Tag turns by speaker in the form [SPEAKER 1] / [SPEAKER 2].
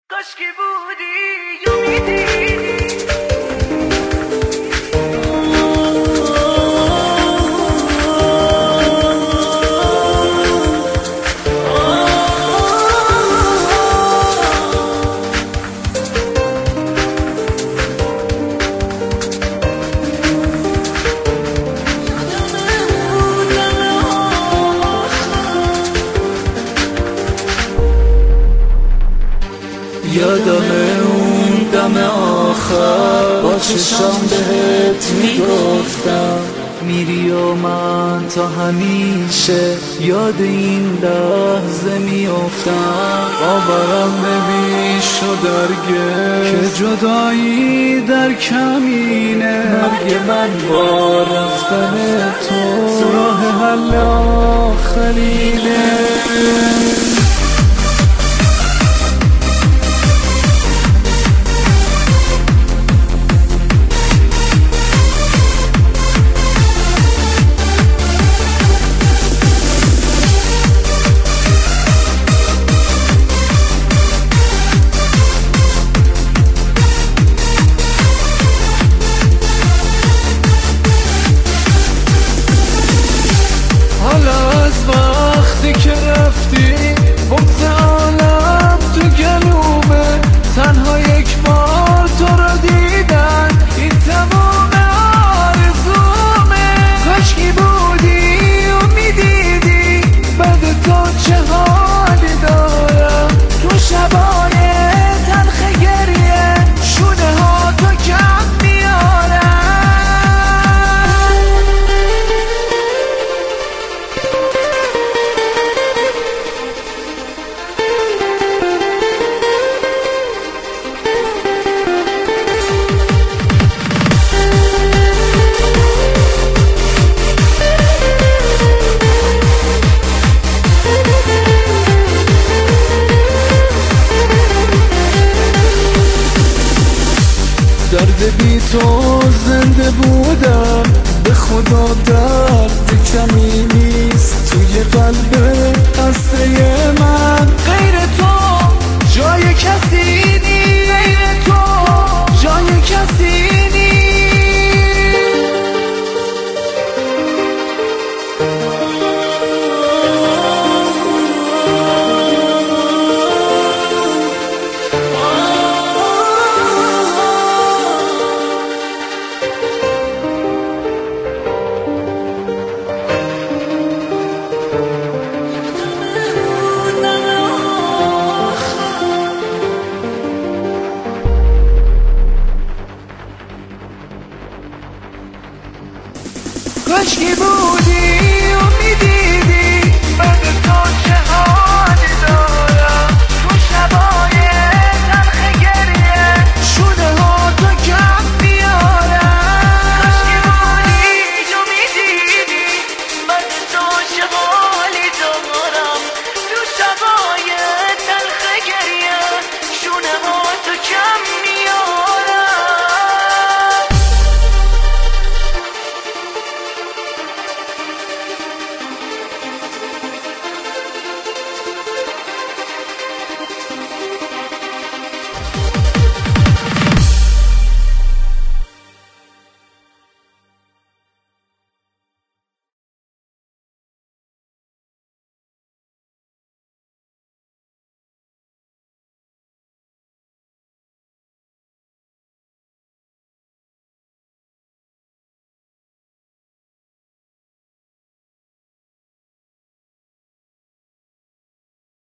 [SPEAKER 1] کاشکی بودی و میدیدی
[SPEAKER 2] یادمه اون دم آخر با چشم بهت میگفتم میری و من تا همیشه یاد این لحظه میافتم. باورم نمیشه درگه که جدایی در کمینه مرگ من با رفتن تو راه حل آخرینه. که رفتی بغض عالم تو گلومه، تنها یک بار تو رو دیدن این تمام آرزومه. کاشکی بودی و میدیدی بعد تو چه حالی دارم تو شبای تلخ گریه شونه ها تو کم میارم. درد بی تو زنده بودم به خدا درد کمی نیست توی قلب خسته من. غیر تو جای کسی نیست، غیر تو جای کسی نیست. کاشکی بود